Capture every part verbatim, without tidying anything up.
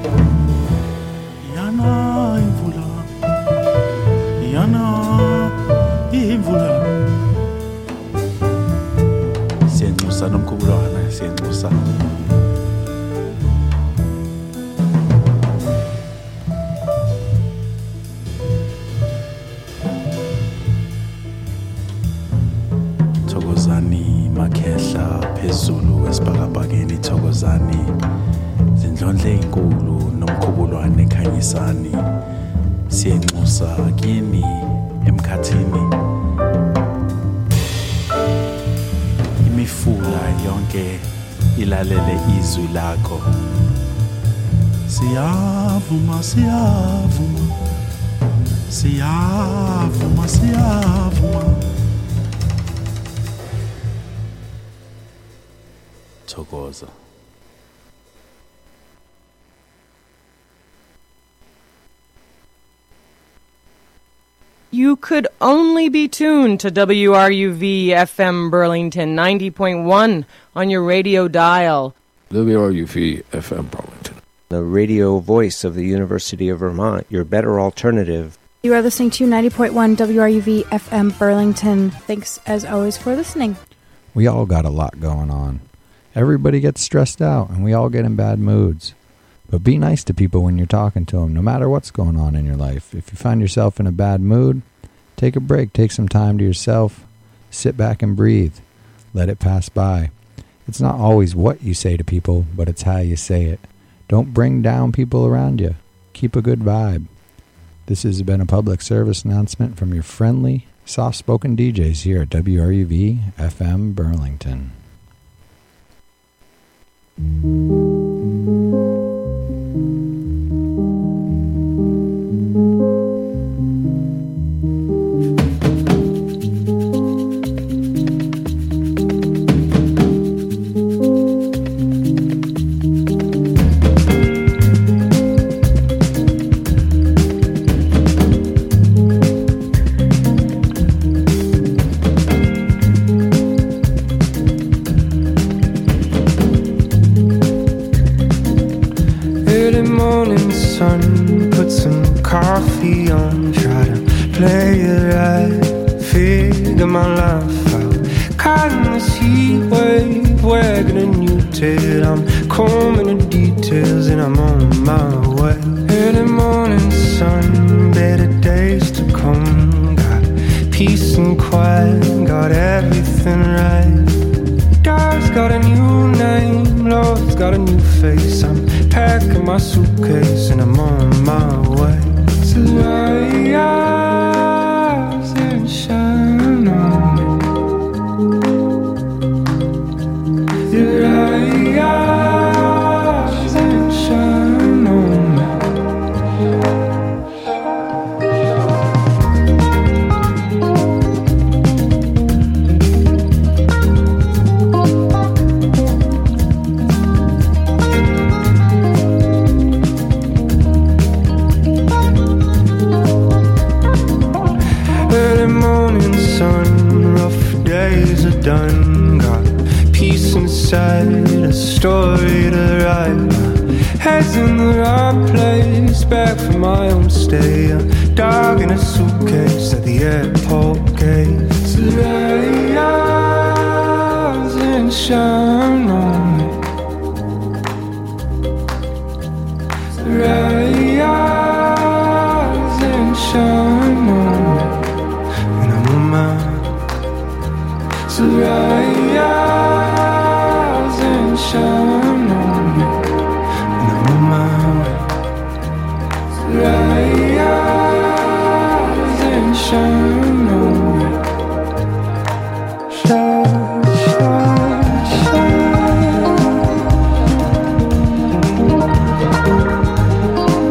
Yana imvula, yana imvula. Siyanxusa nomkhubulwana, siyanxusa. Thokozani makhehla phezulu esibhakabhakeni, thokozani zindlondle ezinkulu nomkhubulwane ekhanyisani. Siyanxusa kini emkhathini, imifula yonke ilalele izwi lakho. Siyavuma, siyavuma, siyavuma, siyavuma. Thokoza. You could only be tuned to W R U V F M Burlington ninety point one on your radio dial. W R U V F M Burlington, the radio voice of the University of Vermont, your better alternative. You are listening to ninety point one W R U V F M Burlington. Thanks, as always, for listening. We all got a lot going on. Everybody gets stressed out, and we all get in bad moods. But be nice to people when you're talking to them, no matter what's going on in your life. If you find yourself in a bad mood, take a break, take some time to yourself, sit back and breathe, let it pass by. It's not always what you say to people, but it's how you say it. Don't bring down people around you. Keep a good vibe. This has been a public service announcement from your friendly, soft-spoken D Js here at W R U V F M Burlington. Coffee on, try to play it right, figure my life out. Caught in this heat wave, wagging a new tail. I'm combing the details and I'm on my way. Early morning sun, better days to come. Got peace and quiet, got everything right. Dog's got a new name, Lord's got a new face. I'm packing my suitcase and I'm on my way. To rise and shine on me. To rise and shine on me. Done, got peace inside, a story to write. Head's in the right place, back from my home stay. A dog in a suitcase at the airport gate. To rise and shine on me. To rise and shine on me. And I'm on my to rise and shine on me. And I'm on my way. To rise and shine on me. Shine, shine, shine.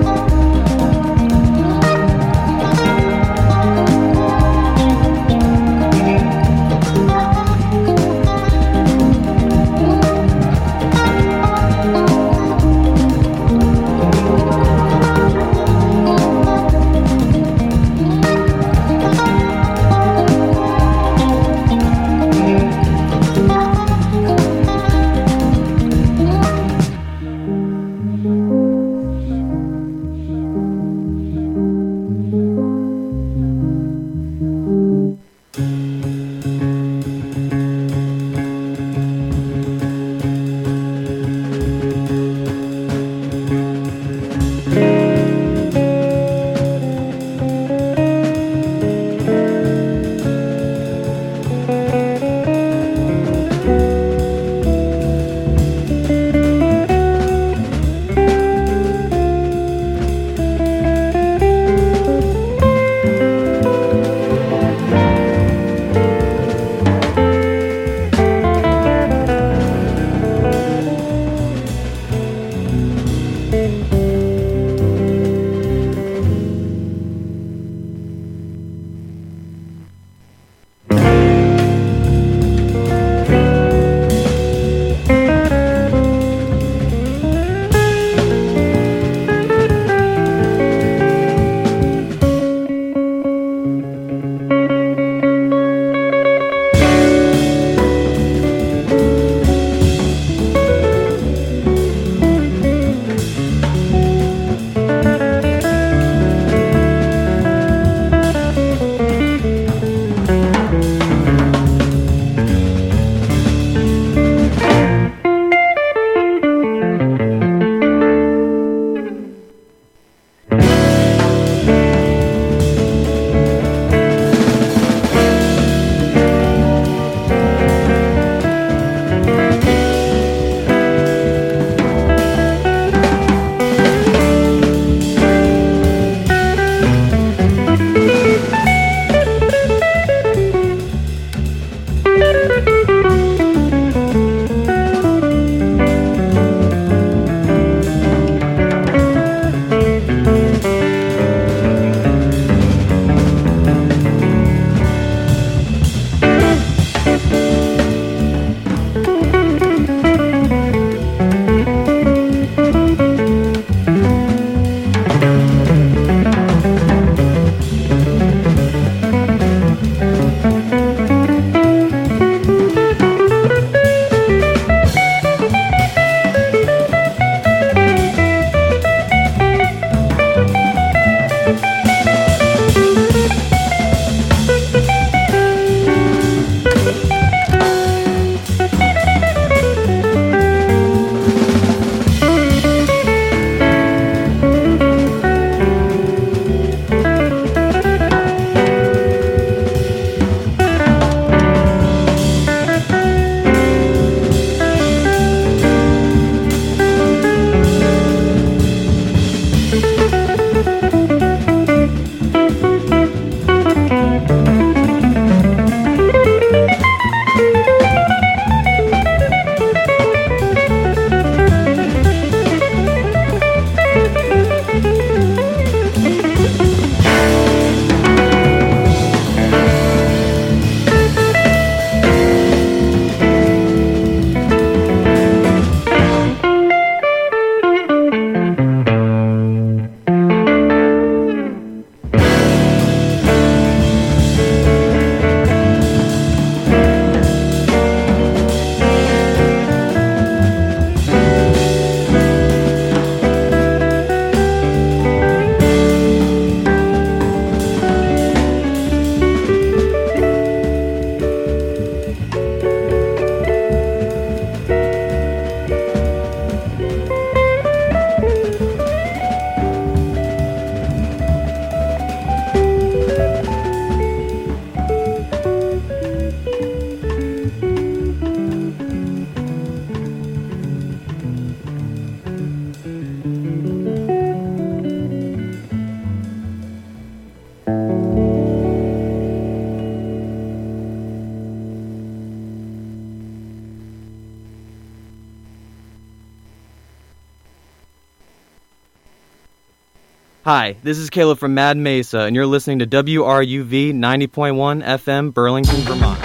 Hi, this is Caleb from Mad Mesa, and you're listening to W R U V ninety point one F M, Burlington, Vermont.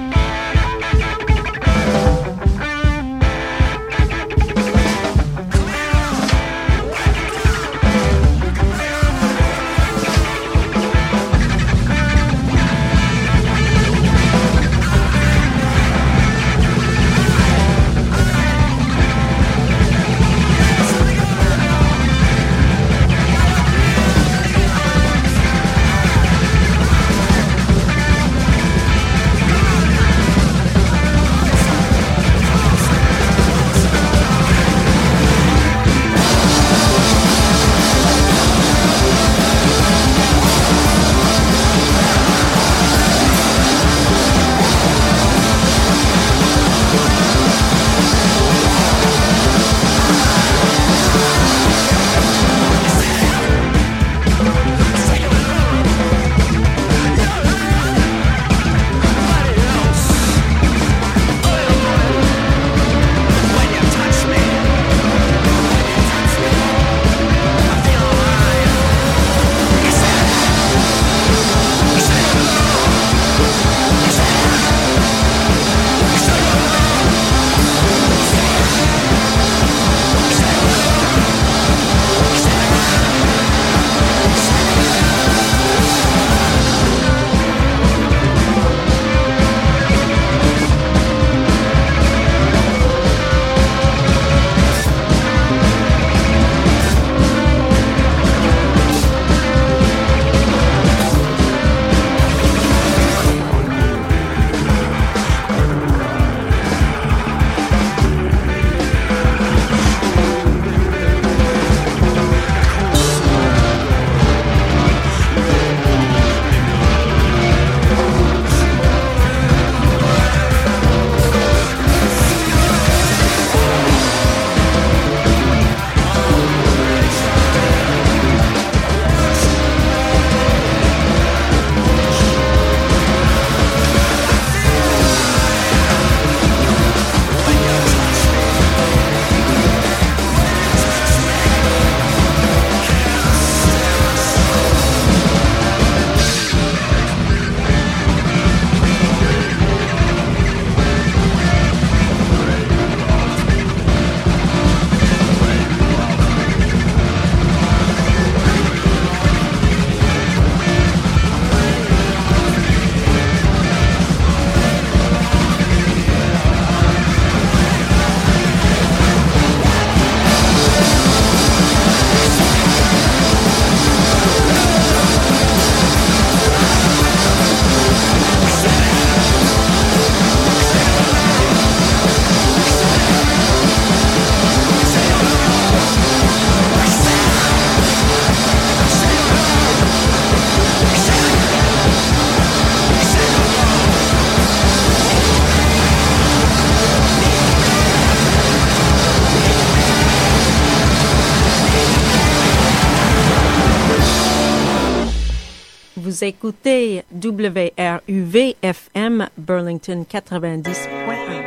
Vous écoutez W R U V F M Burlington quatre-vingt-dix point un.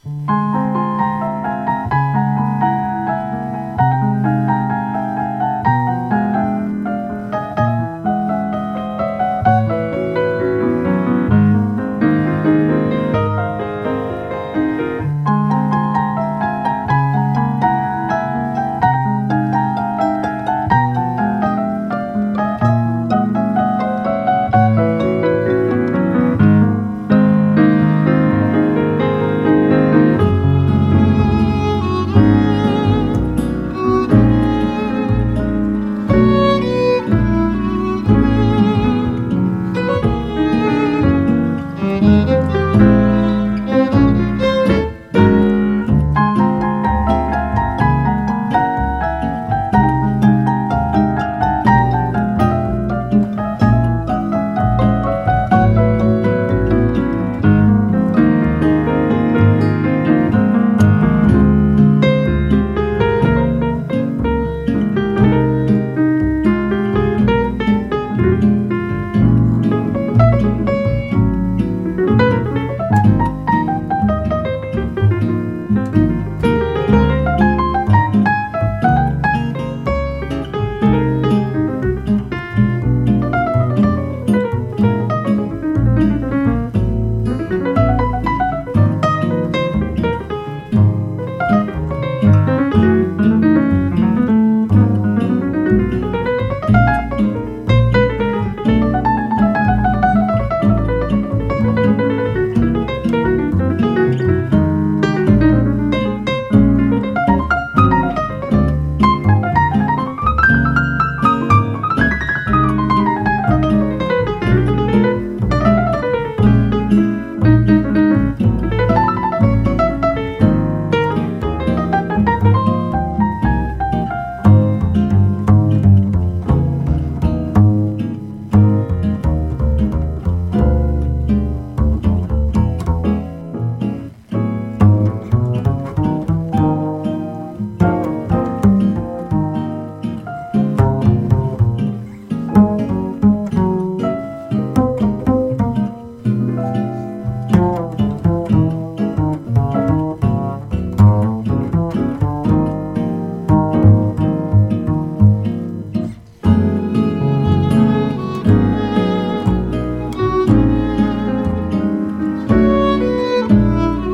Thank